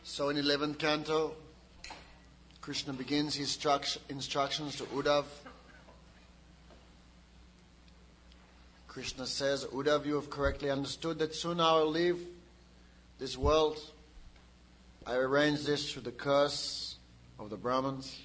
So in 11th canto, Krishna begins his instructions to Uddhav. Krishna says, Uddhav, you have correctly understood that soon I will leave this world. I arranged this through the curse of the Brahmins.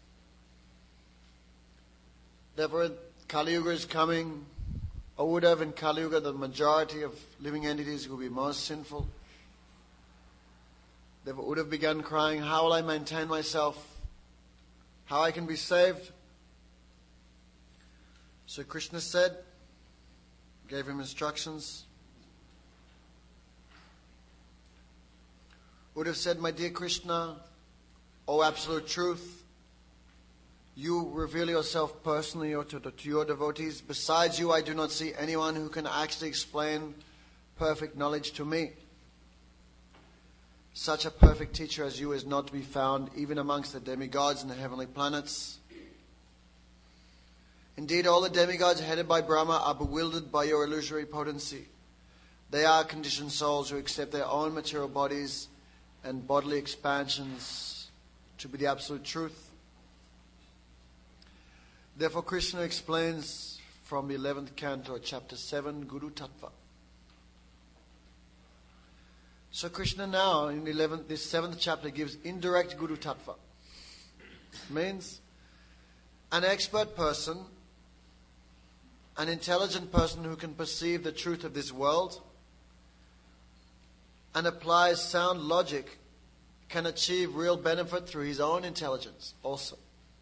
Therefore, Kali Yuga is coming. O Uddhav, in Kali Yuga, the majority of living entities will be most sinful. Therefore, Uddhav began crying, how will I maintain myself? How I can be saved? So Krishna said, gave him instructions. Uddhav said, my dear Krishna, O absolute truth, you reveal yourself personally or to your devotees. Besides you, I do not see anyone who can actually explain perfect knowledge to me. Such a perfect teacher as you is not to be found even amongst the demigods and the heavenly planets. Indeed, all the demigods headed by Brahma are bewildered by your illusory potency. They are conditioned souls who accept their own material bodies and bodily expansions to be the absolute truth. Therefore, Krishna explains from the 11th canto, chapter 7, Guru Tattva. So Krishna now, in this 7th chapter, gives indirect Guru Tattva. Means an expert person, an intelligent person who can perceive the truth of this world and applies sound logic can achieve real benefit through his own intelligence also.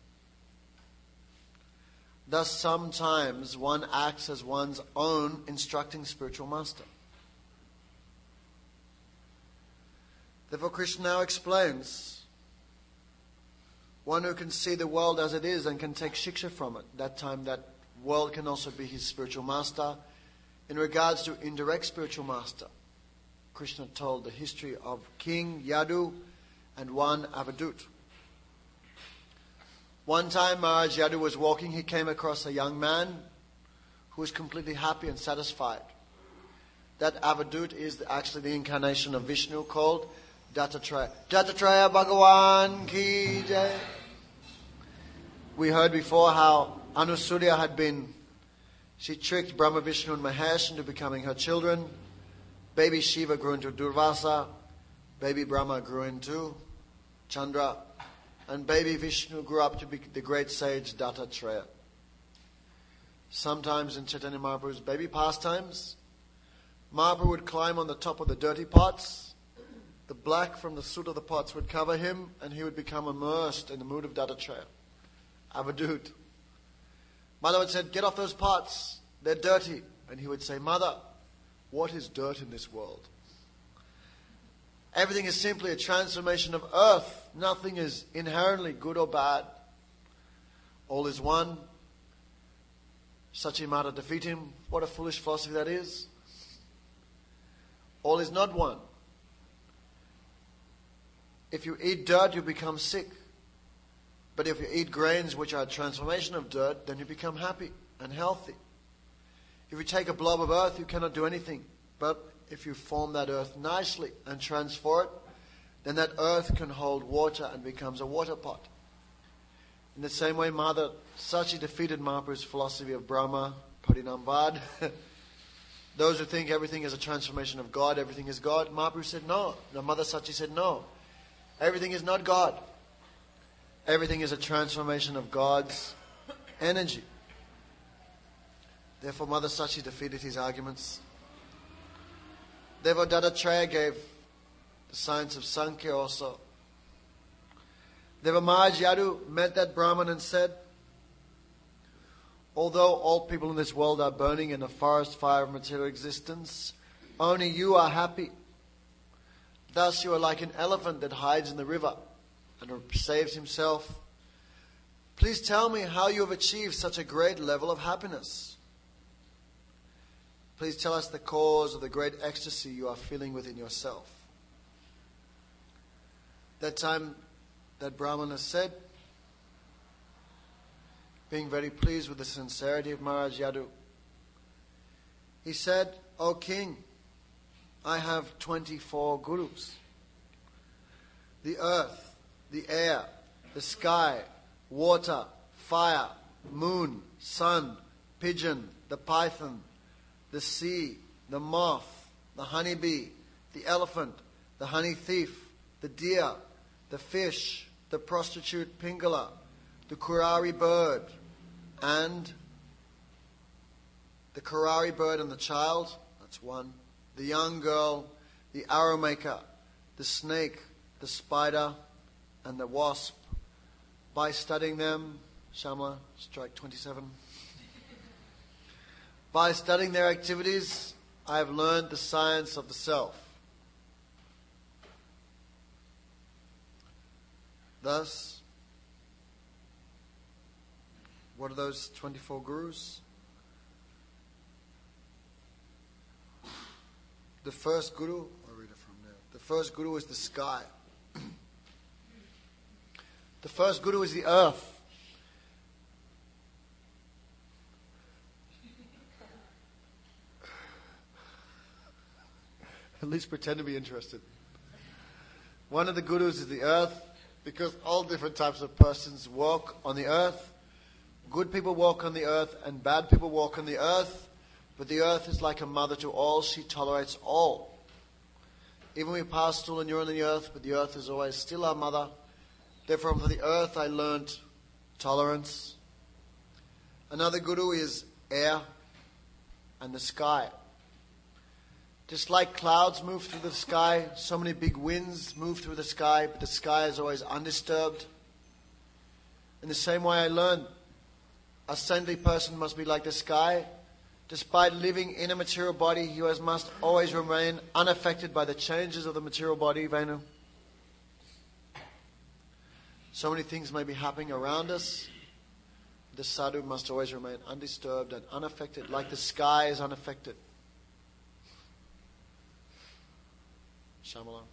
Thus, sometimes one acts as one's own instructing spiritual master. Therefore, Krishna now explains one who can see the world as it is and can take shiksha from it. That time, that world can also be his spiritual master. In regards to indirect spiritual master, Krishna told the history of King Yadu and one Avadut. One time Maharaj Yadu was walking, he came across a young man who was completely happy and satisfied. That Avadut is actually the incarnation of Vishnu called Dattatreya. Dattatreya Bhagavan Ki Jai. We heard before how Anusurya she tricked Brahma, Vishnu and Mahesh into becoming her children. Baby Shiva grew into Durvasa. Baby Brahma grew into Chandra. And baby Vishnu grew up to be the great sage Dattatreya. Sometimes in Chaitanya Mahaprabhu's baby pastimes, Mahaprabhu would climb on the top of the dirty pots. The black from the soot of the pots would cover him and he would become immersed in the mood of Dattatreya. Avadut. Mother would say, get off those pots, they're dirty. And he would say, Mother, what is dirt in this world? Everything is simply a transformation of earth. Nothing is inherently good or bad. All is one. Sachimata defeat him. What a foolish philosophy that is. All is not one. If you eat dirt, you become sick. But if you eat grains which are a transformation of dirt, then you become happy and healthy. If you take a blob of earth, you cannot do anything. But if you form that earth nicely and transform it, then that earth can hold water and becomes a water pot. In the same way, Mother Sachi defeated Mahaprabhu's philosophy of Brahma, Parinambad. Those who think everything is a transformation of God, everything is God. Mahaprabhu said no. The Mother Sachi said no. Everything is not God. Everything is a transformation of God's energy. Therefore, Mother Sachi defeated his arguments. Therefore, Dattatreya gave the science of Sankhya also. Therefore, Maharaj Yadu met that Brahman and said, although all people in this world are burning in a forest fire of material existence, only you are happy. Thus you are like an elephant that hides in the river and saves himself. Please tell me how you have achieved such a great level of happiness. Please tell us the cause of the great ecstasy you are feeling within yourself. That time, that Brahmana said, being very pleased with the sincerity of Maharaj Yadu, he said, O king, I have 24 gurus. the earth, the air, the sky, water, fire, moon, sun, pigeon, the python, the sea, the moth, the honeybee, the elephant, the honey thief, the deer, the fish, the prostitute Pingala, the Kurari bird, and the Kurari bird and the child, that's one, the young girl, the arrow maker, the snake, the spider, and the wasp. By studying them, Shamla, strike 27. By studying their activities, I have learned the science of the self. Thus, what are those 24 gurus? The first guru, I'll read it from there. The first guru is the sky. The first guru is the earth. At least pretend to be interested. One of the gurus is the earth, because all different types of persons walk on the earth. Good people walk on the earth and bad people walk on the earth. But the earth is like a mother to all. She tolerates all. Even we pass stool and urine on the earth, but the earth is always still our mother. Therefore, from the earth I learned tolerance. Another guru is air and the sky. Just like clouds move through the sky, so many big winds move through the sky, but the sky is always undisturbed. In the same way I learned, a saintly person must be like the sky. Despite living in a material body, he must always remain unaffected by the changes of the material body, Venu. So many things may be happening around us. The sadhu must always remain undisturbed and unaffected, like the sky is unaffected. Shamala.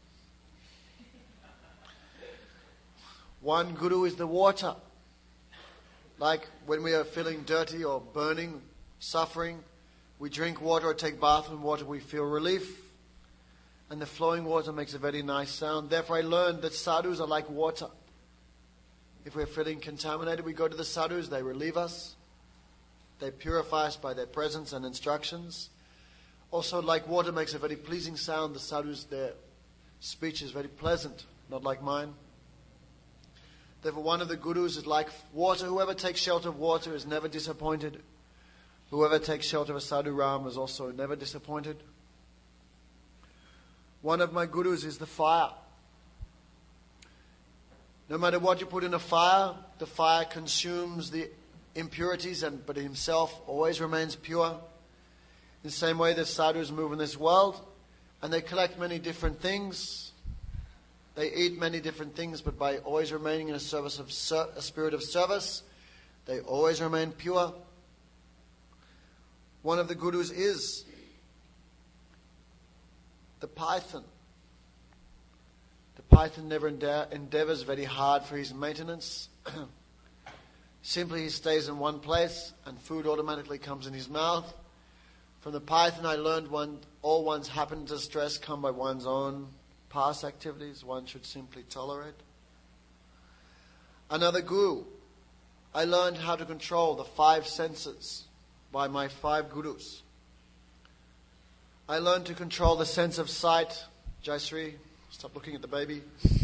One guru is the water. Like when we are feeling dirty or burning, suffering, we drink water or take bath in water, we feel relief. And the flowing water makes a very nice sound. Therefore I learned that sadhus are like water. If we're feeling contaminated, we go to the sadhus, they relieve us. They purify us by their presence and instructions. Also, like water makes a very pleasing sound, the sadhus, their speech is very pleasant, not like mine. Therefore, one of the gurus is like water. Whoever takes shelter of water is never disappointed. Whoever takes shelter of a sadhu Ram is also never disappointed. One of my gurus is the fire. No matter what you put in a fire, the fire consumes the impurities, but himself always remains pure. In the same way, the sadhus move in this world, and they collect many different things. They eat many different things, but by always remaining in a spirit of service, they always remain pure. One of the gurus is the python. The python never endeavors very hard for his maintenance. Simply he stays in one place and food automatically comes in his mouth. From the python I learned all one's happiness and stress come by one's own past activities. One should simply tolerate. Another guru, I learned how to control the 5 senses by my 5 gurus. I learned to control the sense of sight. Jaisri, stop looking at the baby.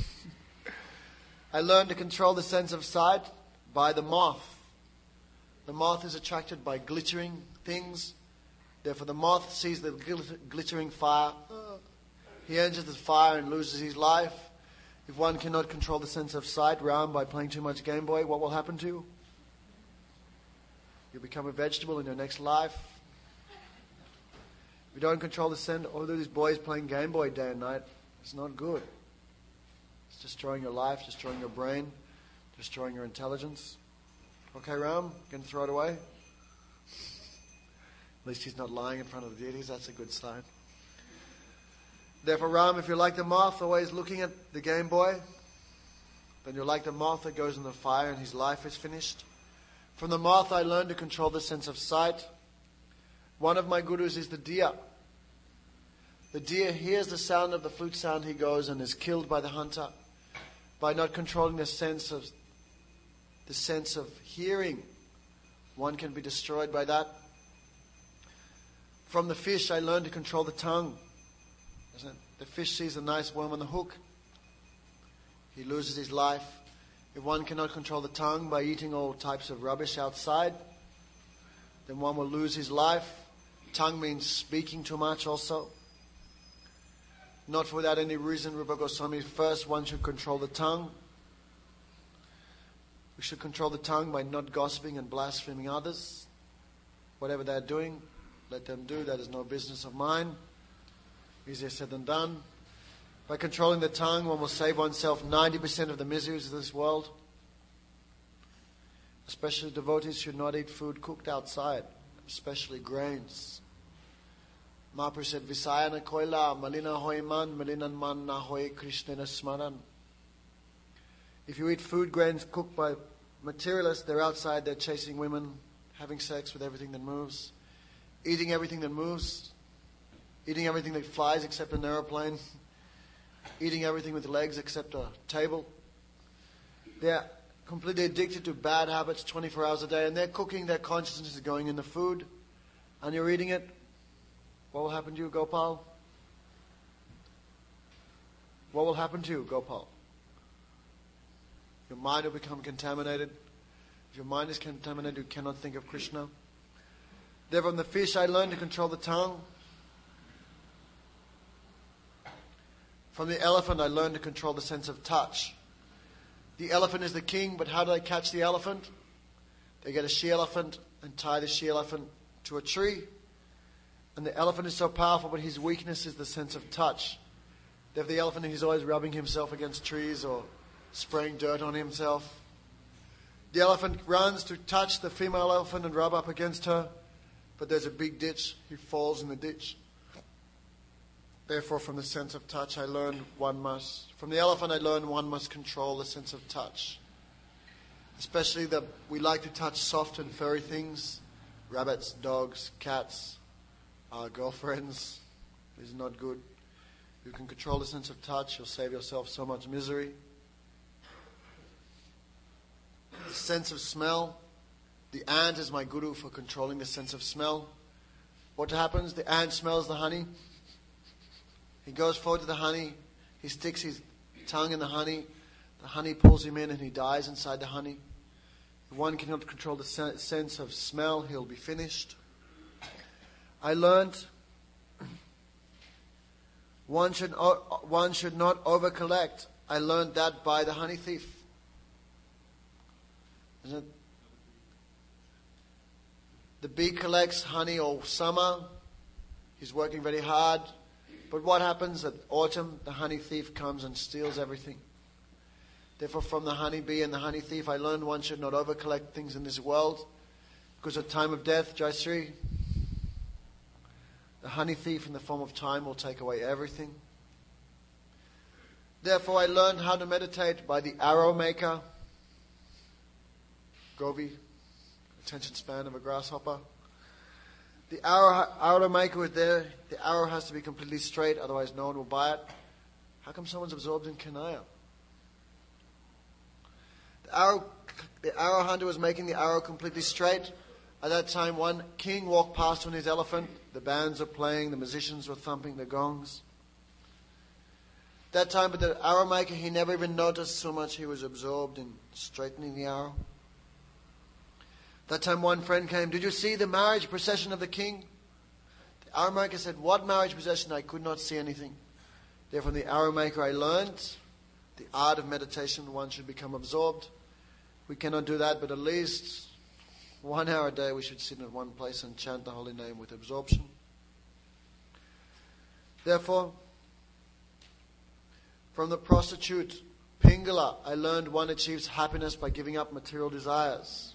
I learned to control the sense of sight by the moth. The moth is attracted by glittering things. Therefore the moth sees the glittering fire. He enters the fire and loses his life. If one cannot control the sense of sight, Ram, by playing too much Game Boy, what will happen to you? You'll become a vegetable in your next life. If you don't control the sense, these boys playing Game Boy day and night, it's not good. It's destroying your life, destroying your brain, destroying your intelligence. Okay, Ram, going to throw it away? At least he's not lying in front of the deities. That's a good sign. Therefore, Ram, if you're like the moth, always looking at the Game Boy, then you're like the moth that goes in the fire and his life is finished. From the moth, I learned to control the sense of sight. One of my gurus is the deer. The deer hears the sound of the flute sound, he goes and is killed by the hunter. By not controlling the sense of hearing, one can be destroyed by that. From the fish, I learned to control the tongue. The fish sees a nice worm on the hook. He loses his life. If one cannot control the tongue by eating all types of rubbish outside, then one will lose his life. Tongue means speaking too much also. Not for without any reason, Rupa Goswami, first one should control the tongue. We should control the tongue by not gossiping and blaspheming others. Whatever they're doing, let them do. That is no business of mine. Easier said than done. By controlling the tongue, one will save oneself 90% of the miseries of this world. Especially devotees should not eat food cooked outside, especially grains. Mahaprabhu said, Visayana koila, malina hoy man, malinan man na hoy Krishna smaran. If you eat food grains cooked by materialists, they're outside, they're chasing women, having sex with everything that moves, eating everything that moves, eating everything that flies except an aeroplane, eating everything with legs except a table. They're completely addicted to bad habits 24 hours a day, and they're cooking, their consciousness is going in the food, and you're eating it. What will happen to you, Gopal? What will happen to you, Gopal? Your mind will become contaminated. If your mind is contaminated, you cannot think of Krishna. There from the fish, I learned to control the tongue. From the elephant, I learned to control the sense of touch. The elephant is the king, but how do they catch the elephant? They get a she-elephant and tie the she-elephant to a tree. And the elephant is so powerful, but his weakness is the sense of touch. They have the elephant and he's always rubbing himself against trees or spraying dirt on himself. The elephant runs to touch the female elephant and rub up against her, but there's a big ditch. He falls in the ditch. Therefore, from the sense of touch, I learned from the elephant I learned one must control the sense of touch. Especially we like to touch soft and furry things, rabbits, dogs, cats, our girlfriends. This is not good. You can control the sense of touch, you'll save yourself so much misery. The sense of smell. The ant is my guru for controlling the sense of smell. What happens? The ant smells the honey. He goes forward to the honey. He sticks his tongue in the honey. The honey pulls him in and he dies inside the honey. If one cannot control the sense of smell, he'll be finished. I learned one should not over-collect. I learned that by the honey thief. Isn't it? The bee collects honey all summer. He's working very hard. But what happens at autumn? The honey thief comes and steals everything. Therefore, from the honey bee and the honey thief, I learned one should not over-collect things in this world. Because at time of death, Jaisri, the honey thief in the form of time will take away everything. Therefore, I learned how to meditate by the arrow maker. Govi, attention span of a grasshopper. The arrow maker was there. The arrow has to be completely straight, otherwise no one will buy it. How come someone's absorbed in Kanaya? The arrow hunter was making the arrow completely straight. At that time, one king walked past on his elephant. The bands were playing, the musicians were thumping the gongs. That time, but the arrow maker, he never even noticed so much he was absorbed in straightening the arrow. That time one friend came, did you see the marriage procession of the king? The arrow maker said, what marriage procession? I could not see anything. Therefore, from the arrow maker I learned the art of meditation. One should become absorbed. We cannot do that, but at least 1 hour a day we should sit in one place and chant the holy name with absorption. Therefore, from the prostitute Pingala, I learned one achieves happiness by giving up material desires.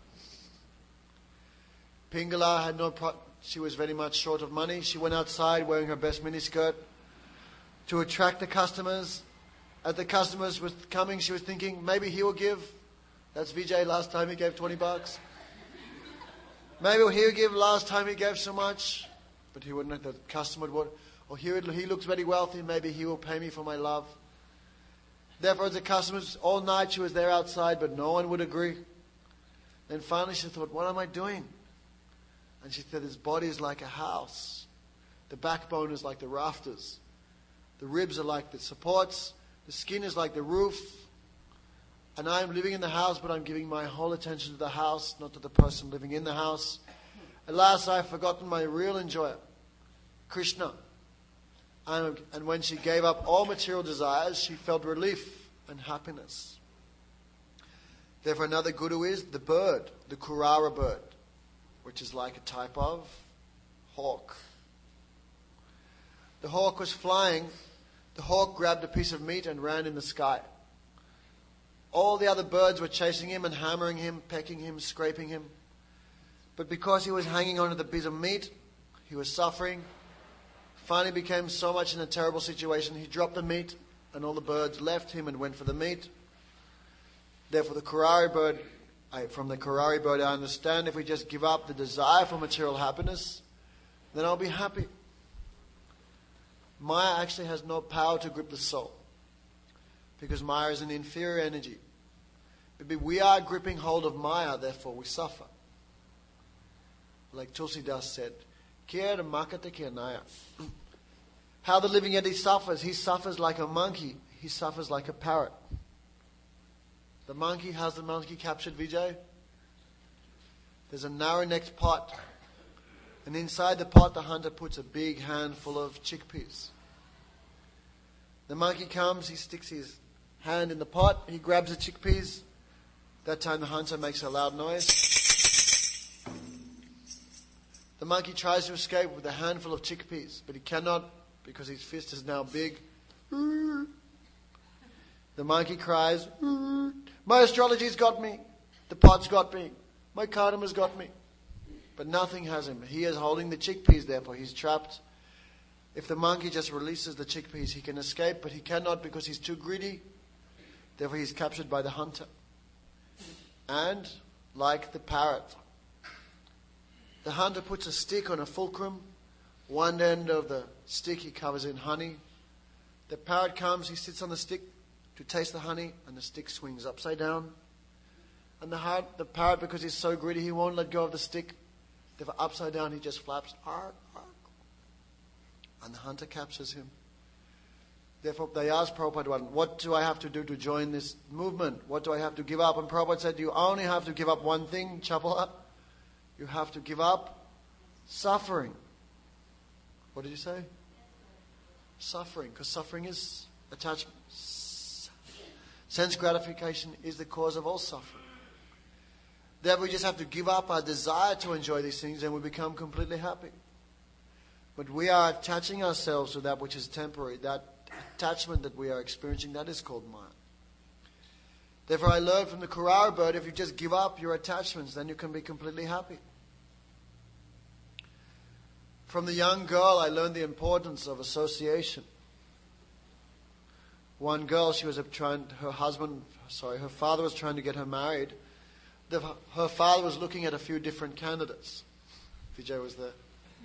Pingala had she was very much short of money. She went outside wearing her best miniskirt to attract the customers. As the customers were coming, she was thinking, maybe he will give. That's Vijay, last time he gave $20. Maybe he'll give, last time he gave so much. But he wouldn't, the customer would, or he looks very wealthy, maybe he will pay me for my love. Therefore, the customers, all night she was there outside, but no one would agree. Then finally she thought, what am I doing? And she said, his body is like a house. The backbone is like the rafters. The ribs are like the supports. The skin is like the roof. And I am living in the house, but I'm giving my whole attention to the house, not to the person living in the house. At last I have forgotten my real enjoyer, Krishna. And when she gave up all material desires, she felt relief and happiness. Therefore, another guru is the bird, the kurara bird, which is like a type of hawk. The hawk was flying. The hawk grabbed a piece of meat and ran in the sky. All the other birds were chasing him and hammering him, pecking him, scraping him. But because he was hanging on to the piece of meat, he was suffering. Finally became so much in a terrible situation, he dropped the meat and all the birds left him and went for the meat. Therefore, from the Kurari bird, I understand if we just give up the desire for material happiness, then I'll be happy. Maya actually has no power to grip the soul, because Maya is an inferior energy. But we are gripping hold of Maya, therefore we suffer. Like Tulsidas said, Kira makata kirnaya. How the living entity suffers. He suffers like a monkey. He suffers like a parrot. The monkey, how's the monkey captured, Vijay? There's a narrow-necked pot. And inside the pot, the hunter puts a big handful of chickpeas. The monkey comes, he sticks his hand in the pot, he grabs the chickpeas. That time the hunter makes a loud noise. The monkey tries to escape with a handful of chickpeas, but he cannot because his fist is now big. The monkey cries, my astrology's got me, the pot's got me, my karma's got me. But nothing has him. He is holding the chickpeas, therefore he's trapped. If the monkey just releases the chickpeas, he can escape, but he cannot because he's too greedy. Therefore he's captured by the hunter. And, like the parrot, the hunter puts a stick on a fulcrum. One end of the stick he covers in honey. The parrot comes, he sits on the stick to taste the honey, and the stick swings upside down. And the parrot, because he's so greedy, he won't let go of the stick. Therefore, upside down, he just flaps, ark, ark. And the hunter captures him. Therefore, they asked Prabhupada, what do I have to do to join this movement? What do I have to give up? And Prabhupada said, you only have to give up one thing, Chapala. You have to give up suffering. What did you say? Suffering, because suffering is attachment. Sense gratification is the cause of all suffering. Therefore, we just have to give up our desire to enjoy these things and we become completely happy. But we are attaching ourselves to that which is temporary. That attachment that we are experiencing, that is called Maya. Therefore, I learned from the Kurara bird, if you just give up your attachments, then you can be completely happy. From the young girl, I learned the importance of association. One girl, her father was trying to get her married. Her father was looking at a few different candidates. Vijay was there.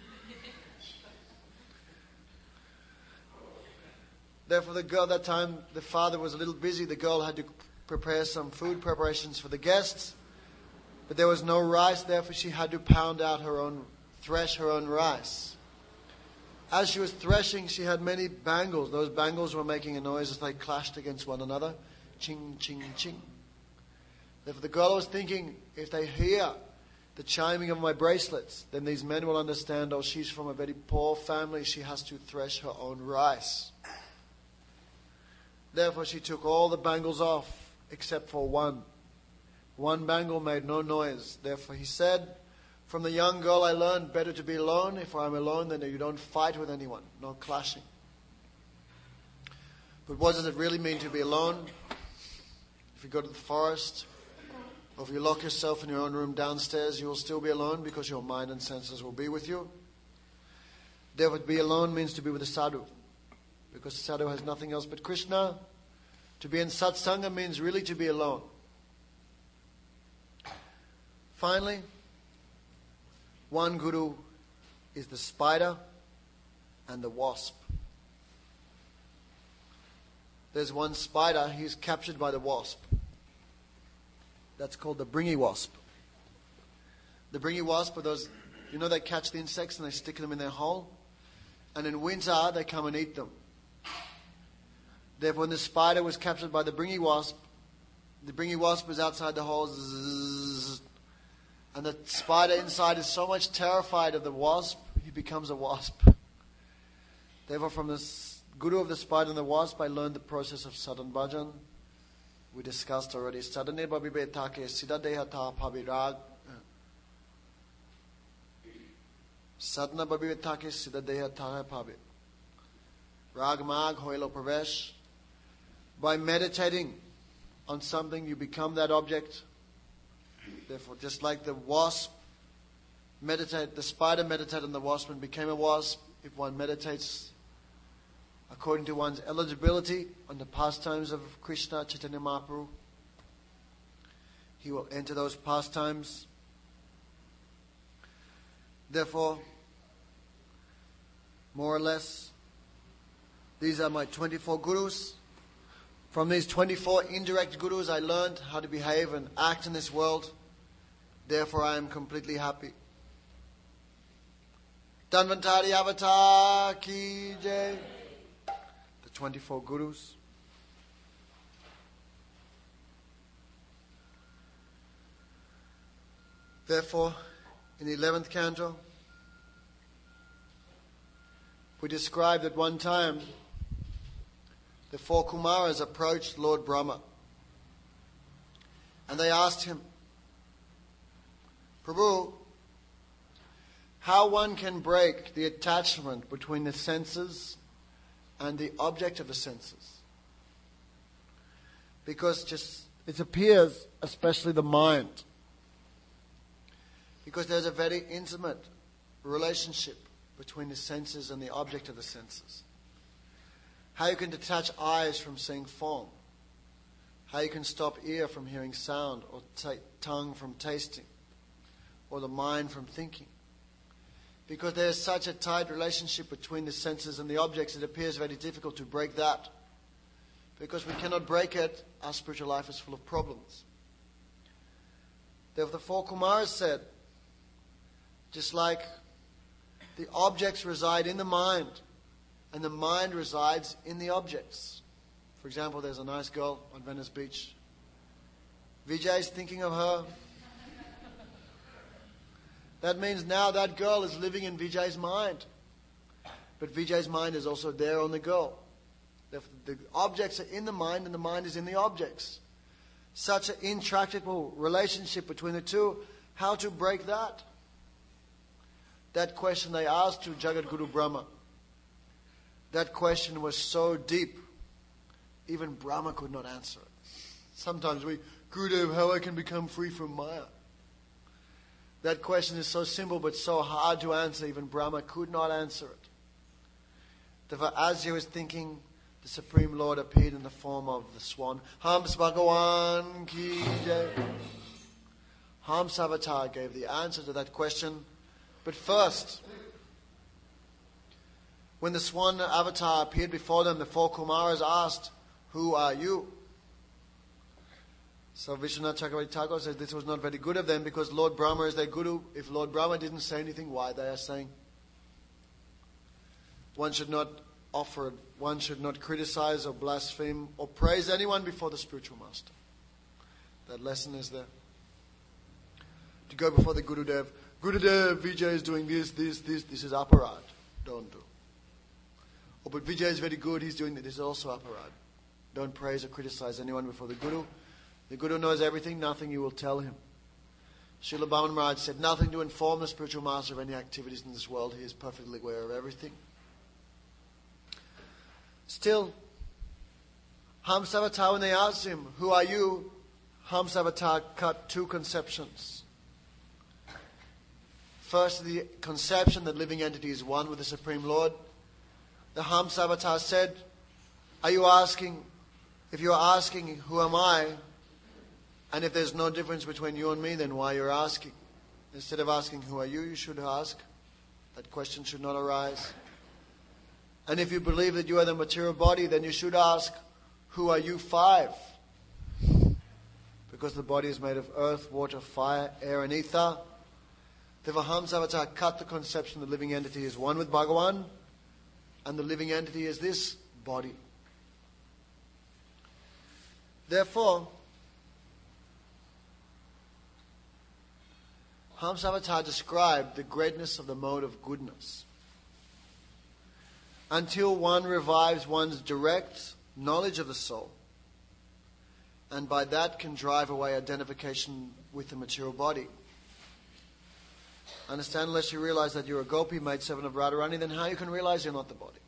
Therefore, the girl, that time, the father was a little busy. The girl had to prepare some food preparations for the guests. But there was no rice, therefore she had to thresh her own rice. As she was threshing, she had many bangles. Those bangles were making a noise as they clashed against one another. Ching, ching, ching. Therefore, the girl was thinking, if they hear the chiming of my bracelets, then these men will understand, oh, she's from a very poor family. She has to thresh her own rice. Therefore, she took all the bangles off, except for one. One bangle made no noise. Therefore, he said, from the young girl I learned, better to be alone. If I'm alone, then you don't fight with anyone. No clashing. But what does it really mean to be alone? If you go to the forest, or if you lock yourself in your own room downstairs, you will still be alone because your mind and senses will be with you. Therefore, to be alone means to be with a sadhu. Because the sadhu has nothing else but Krishna. To be in satsanga means really to be alone. Finally, one guru is the spider and the wasp. there's one spider, he's captured by the wasp. That's called the bringy wasp. The bringy wasp are those, they catch the insects and they stick them in their hole. And in winter, they come and eat them. Therefore, when the spider was captured by the bringy wasp was outside the hole, zzz, and the spider inside is so much terrified of the wasp, he becomes a wasp. Therefore, from the Guru of the spider and the wasp, I learned the process of sadhan bhajan. We discussed already. Sadhane babhibe take siddha ta phabirag. Sadhana babhibe take siddha ta phabir. Rag mag hoilo pravesh. By meditating on something, you become that object. Therefore, just like the spider meditated on the wasp and became a wasp, if one meditates according to one's eligibility on the pastimes of Krishna, Chaitanya Mahaprabhu, he will enter those pastimes. Therefore, more or less, these are my 24 gurus. From these 24 indirect gurus, I learned how to behave and act in this world. Therefore, I am completely happy. Dhanvantari Avatar Ki Jai. The 24 gurus. Therefore, in the 11th canto, we described at one time the 4 Kumaras approached Lord Brahma. And they asked him, Prabhu, how one can break the attachment between the senses and the object of the senses. Because it appears, especially the mind, because there's a very intimate relationship between the senses and the object of the senses. How you can detach eyes from seeing form. How you can stop ear from hearing sound, or tongue from tasting, or the mind from thinking. Because there is such a tight relationship between the senses and the objects, it appears very difficult to break that. Because we cannot break it, our spiritual life is full of problems. Therefore, the 4 Kumaras said, just like the objects reside in the mind, and the mind resides in the objects. For example, there's a nice girl on Venice Beach. Vijay is thinking of her. That means now that girl is living in Vijay's mind. But Vijay's mind is also there on the girl. The objects are in the mind and the mind is in the objects. Such an intractable relationship between the two. How to break that? That question they asked to Jagat Guru Brahma. That question was so deep, even Brahma could not answer it. Sometimes Gurudev, how I can become free from Maya? That question is so simple but so hard to answer, even Brahma could not answer it. Therefore, as he was thinking, the Supreme Lord appeared in the form of the swan. Hams Bhagawan Ki Jai. Hams Avatar gave the answer to that question. But first, when the swan avatar appeared before them, the 4 Kumaras asked, who are you? So Vishwanath Chakravarti Thakur says this was not very good of them because Lord Brahma is their guru. If Lord Brahma didn't say anything, why they are saying? One should not criticize or blaspheme or praise anyone before the spiritual master. That lesson is there. To go before the Gurudev, Vijay is doing this is aparad. Don't do. Oh, but Vijay is very good, he's doing this is also aparad. Don't praise or criticize anyone before the Guru. The Guru knows everything, nothing you will tell him. Srila Bhaman Maharaj said, nothing to inform the spiritual master of any activities in this world. He is perfectly aware of everything. Still, Hamsavatar, when they asked him, who are you? Hamsavatar cut 2 conceptions. First, the conception that living entity is one with the Supreme Lord. The Hamsavatar said, if you're asking, who am I? And if there's no difference between you and me, then why you're asking? Instead of asking, who are you, you should ask. That question should not arise. And if you believe that you are the material body, then you should ask, Who are you? 5. Because the body is made of earth, water, fire, air and ether. Therefore Hamsavatar cut the conception the living entity is one with Bhagavan, and the living entity is this body. Therefore, Hamsavatar described the greatness of the mode of goodness. Until one revives one's direct knowledge of the soul, and by that can drive away identification with the material body. Understand, unless you realize that you're a gopi, maid servant of Radharani, then how you can realize you're not the body?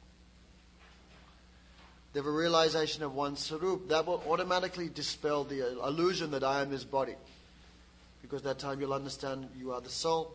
They have a realization of one's sarup. That will automatically dispel the illusion that I am this body. Because that time you'll understand you are the soul.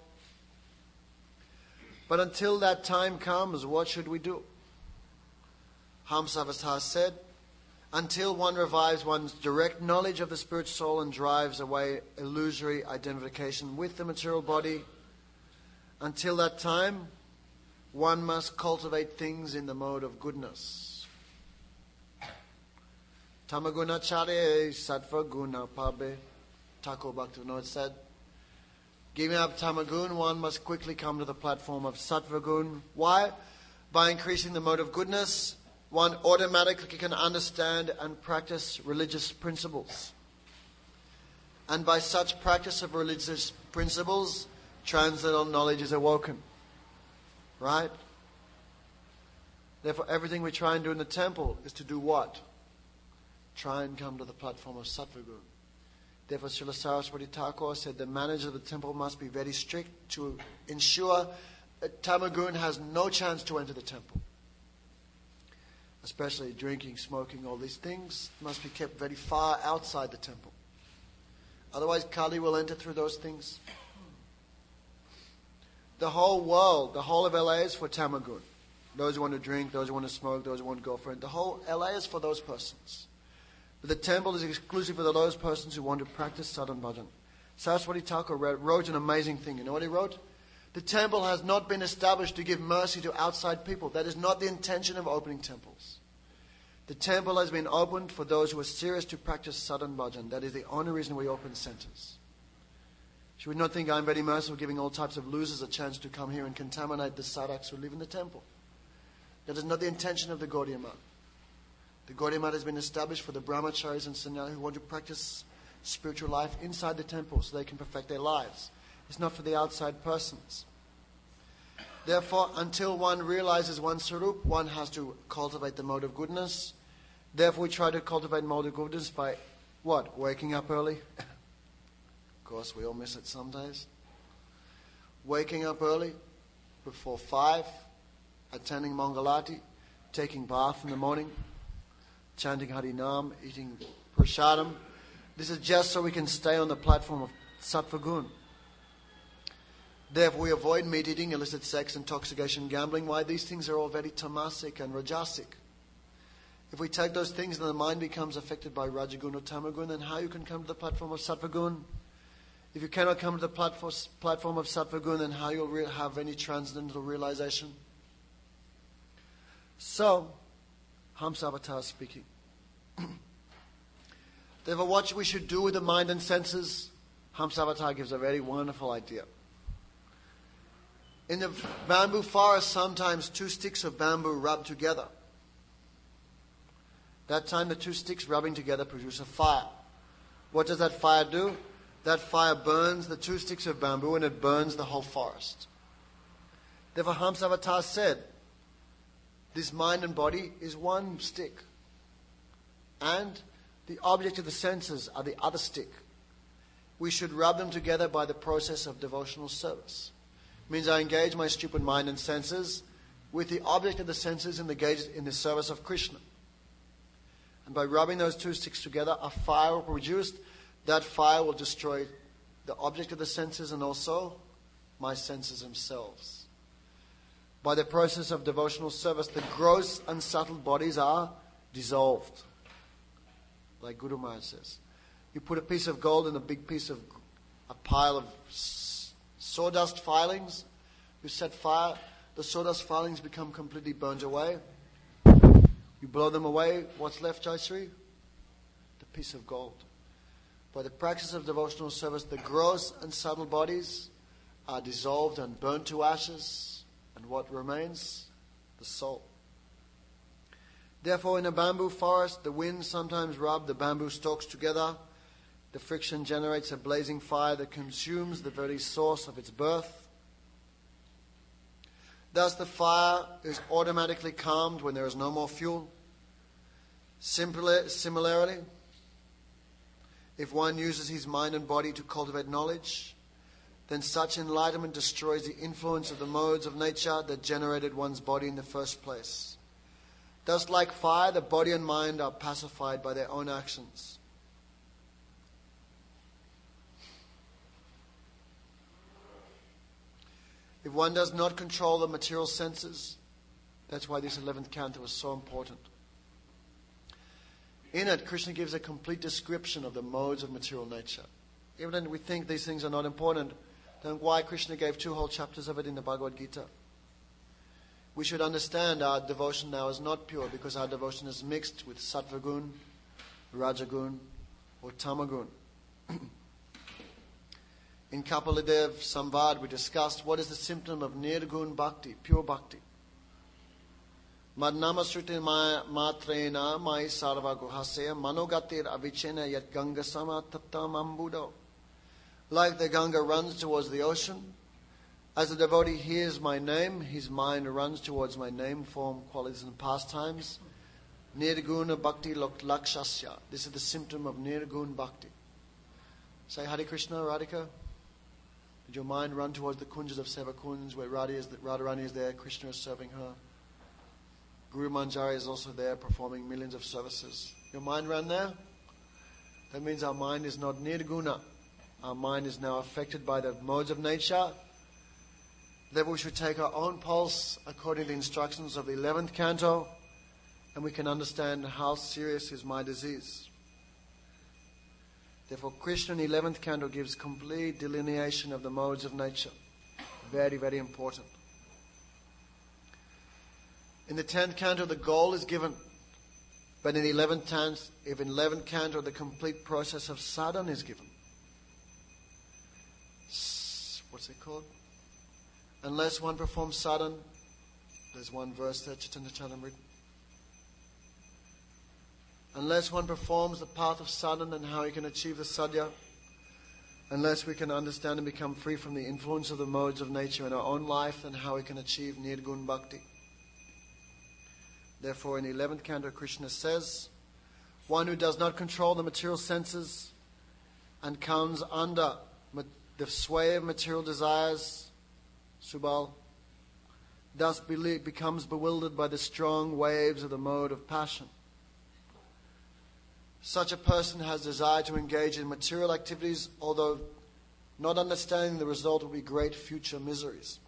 But until that time comes, what should we do? Hamsavatar said, until one revives one's direct knowledge of the spirit soul and drives away illusory identification with the material body, until that time, one must cultivate things in the mode of goodness. Tamaguna chare sattva guna pabe. Thakur Bhaktivinoda said, giving up tamagun, one must quickly come to the platform of sattva gun. Why? By increasing the mode of goodness, one automatically can understand and practice religious principles. And by such practice of religious principles, transcendental knowledge is awoken. Right? Therefore, everything we try and do in the temple is to do what? Try and come to the platform of sattva gun. Therefore, Srila Saraswati Thakur said the manager of the temple must be very strict to ensure that tamagun has no chance to enter the temple. Especially drinking, smoking, all these things must be kept very far outside the temple. Otherwise, Kali will enter through those things. The whole world, the whole of LA is for tamagun. Those who want to drink, those who want to smoke, those who want girlfriend. The whole LA is for those persons. But the temple is exclusive for those persons who want to practice sadhan bhajan. Saraswati Thakur wrote an amazing thing. You know what he wrote? The temple has not been established to give mercy to outside people. That is not the intention of opening temples. The temple has been opened for those who are serious to practice sadhan bhajan. That is the only reason we open centers. Should we not think I'm very merciful, giving all types of losers a chance to come here and contaminate the sadhaks who live in the temple? That is not the intention of the Gaudiya Math. The Gaudiya Math has been established for the brahmacharis and sannyas who want to practice spiritual life inside the temple so they can perfect their lives. It's not for the outside persons. Therefore, until one realizes one's sarup, one has to cultivate the mode of goodness. Therefore, we try to cultivate mode of goodness by what? Waking up early. Of course, we all miss it some days. Waking up early, before 5, attending Mangalati, taking bath in the morning, chanting Harinam, eating prasadam. This is just so we can stay on the platform of sattva gun. Therefore, we avoid meat eating, illicit sex, intoxication, gambling. Why? These things are all very tamasic and rajasic. If we take those things, then the mind becomes affected by rajagun or tamagun. Then how you can come to the platform of sattva gun? If you cannot come to the platform of sattva gun, then how you'll have any transcendental realization? So, Hamsavatar speaking. Therefore, what we should do with the mind and senses, Hamsavatar gives a very wonderful idea. In the bamboo forest, sometimes 2 sticks of bamboo rub together. That time, the 2 sticks rubbing together produce a fire. What does that fire do? That fire burns the 2 sticks of bamboo and it burns the whole forest. Therefore, Hamsavatar said, this mind and body is 1 stick. And the object of the senses are the other stick. We should rub them together by the process of devotional service. It means I engage my stupid mind and senses with the object of the senses engaged in the service of Krishna. And by rubbing those 2 sticks together, a fire will be produced. That fire will destroy the object of the senses and also my senses themselves. By the process of devotional service, the gross and subtle bodies are dissolved. Like Guru Maharaj says. You put a piece of gold in a pile of sawdust filings. You set fire. The sawdust filings become completely burnt away. You You blow them away, what's left, Jaisri? The piece of gold. By the practice of devotional service, the gross and subtle bodies are dissolved and burnt to ashes, and what remains? The soul. Therefore, in a bamboo forest, the winds sometimes rub the bamboo stalks together. The friction generates a blazing fire that consumes the very source of its birth. Thus, the fire is automatically calmed when there is no more fuel. Similarly, if one uses his mind and body to cultivate knowledge, then such enlightenment destroys the influence of the modes of nature that generated one's body in the first place. Thus, like fire, the body and mind are pacified by their own actions. If one does not control the material senses, that's why this 11th canto is so important. In it, Krishna gives a complete description of the modes of material nature. Even when we think these things are not important, then why Krishna gave 2 whole chapters of it in the Bhagavad Gita? We should understand our devotion now is not pure because our devotion is mixed with Sattva gun, Rajagun, or Tamagun. In Kapaladev Samvad, we discussed what is the symptom of Nirgun Bhakti, pure Bhakti. Madnamasruti matrena mai sarva guhasya manogatir avichena yat ganga sama tattam ambudo. Like the Ganga runs towards the ocean, as the devotee hears my name, his mind runs towards my name, form, qualities and pastimes. Nirguna Bhakti Lakshasya. This is the symptom of Nirgun Bhakti. Say Hare Krishna, Radhika. Did your mind run towards the kunjas of Seva Kunj where Radharani is there, Krishna is serving her? Guru Manjari is also there performing millions of services. Your mind ran there? That means our mind is not nirguna. Our mind is now affected by the modes of nature. Therefore we should take our own pulse according to the instructions of the 11th canto, and we can understand how serious is my disease. Therefore Krishna in the 11th canto gives complete delineation of the modes of nature. Very, very important. In the 10th canto, the goal is given. But in the 11th canto, the complete process of sadhana is given. What's it called? Unless one performs sadhana, there's one verse there, Chaitanya Charitamrita. Unless one performs the path of sadhana and how he can achieve the sadhya, unless we can understand and become free from the influence of the modes of nature in our own life, then how we can achieve Nirgun Bhakti. Therefore, in the 11th canto, Krishna says, one who does not control the material senses and comes under the sway of material desires, Subal, thus becomes bewildered by the strong waves of the mode of passion. Such a person has desire to engage in material activities, although not understanding the result will be great future miseries.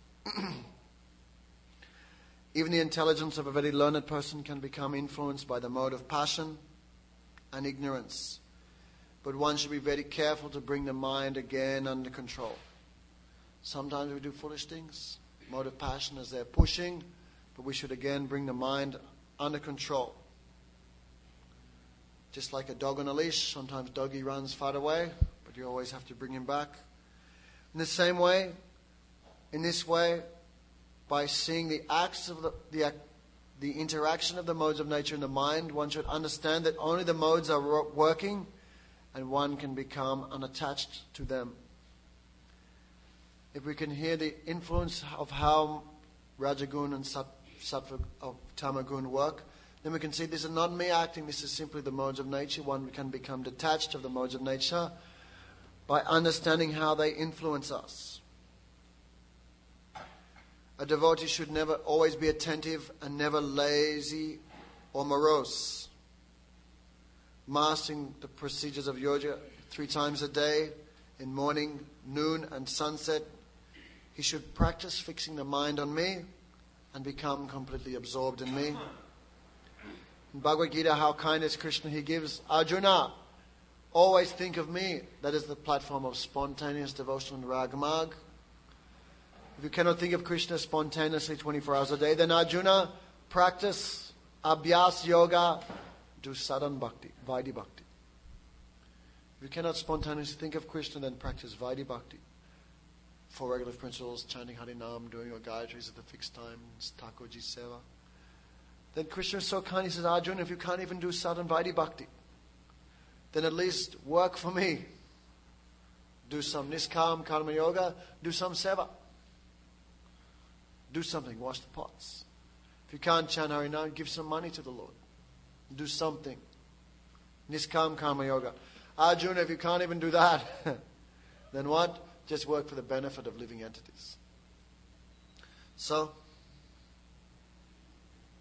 Even the intelligence of a very learned person can become influenced by the mode of passion and ignorance. But one should be very careful to bring the mind again under control. Sometimes we do foolish things. Mode of passion is there pushing, but we should again bring the mind under control. Just like a dog on a leash, sometimes doggy runs far away, but you always have to bring him back. In this way, by seeing the acts of the interaction of the modes of nature in the mind, one should understand that only the modes are working and one can become unattached to them. If we can hear the influence of how Rajagun and Sattva of Tamagun work, then we can see this is not me acting, this is simply the modes of nature. One can become detached of the modes of nature by understanding how they influence us. A devotee should never always be attentive and never lazy or morose. Mastering the procedures of yoga 3 times a day, in morning, noon and sunset, he should practice fixing the mind on me and become completely absorbed in me. In Bhagavad Gita, how kind is Krishna, he gives Arjuna, always think of me. That is the platform of spontaneous devotion and ragamag. If you cannot think of Krishna spontaneously 24 hours a day, then Arjuna, practice Abhyas yoga, do sadhan bhakti, Vaidhi bhakti. If you cannot spontaneously think of Krishna, then practice Vaidhi bhakti. 4 regular principles, chanting Harinam, doing your Gayatris at the fixed times, Thakurji Seva. Then Krishna is so kind, he says, Arjuna, if you can't even do sadhan Vaidhi bhakti, then at least work for me. Do some niskam, karma yoga, do some seva. Do something, wash the pots. If you can't chant Harinam, give some money to the Lord. Do something. Niskam, karma yoga. Arjuna, if you can't even do that, then what? Just work for the benefit of living entities. So,